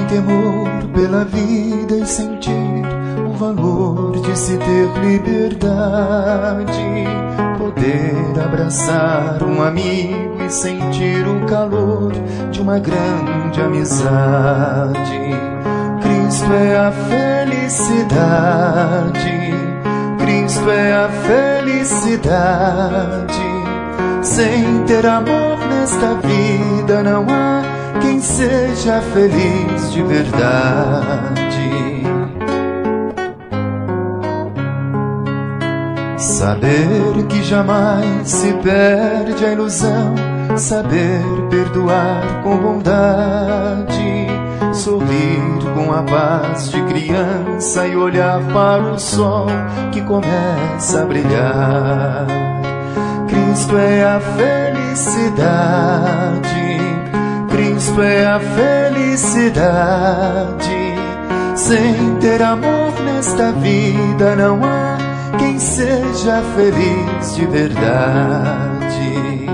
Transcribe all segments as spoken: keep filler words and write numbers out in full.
temor pela vida e sentir o valor de se ter liberdade, poder abraçar um amigo e sentir o calor de uma grande amizade. Cristo é a felicidade, Cristo é a felicidade. Sem ter amor nesta vida não há quem seja feliz de verdade. Saber que jamais se perde a ilusão, saber perdoar com bondade, sorrir com a paz de criança e olhar para o sol que começa a brilhar. Cristo é a felicidade, Cristo é a felicidade. Sem ter amor nesta vida não há quem seja feliz de verdade.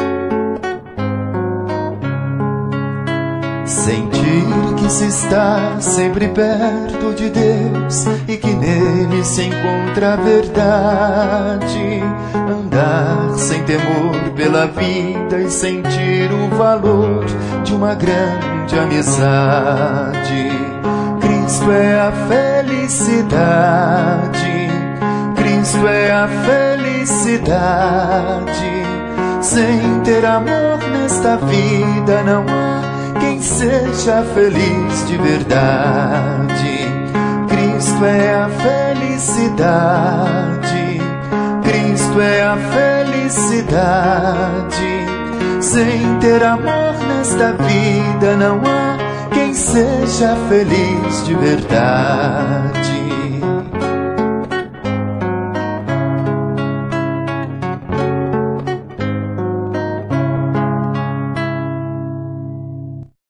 Sentir que se está sempre perto de Deus e que nele se encontra a verdade. Andar sem temor pela vida e sentir o valor de uma grande amizade. Cristo é a felicidade, Cristo é a felicidade. Sem ter amor nesta vida não há quem seja feliz de verdade. Cristo é a felicidade, Cristo é a felicidade. Sem ter amor nesta vida não há quem seja feliz de verdade.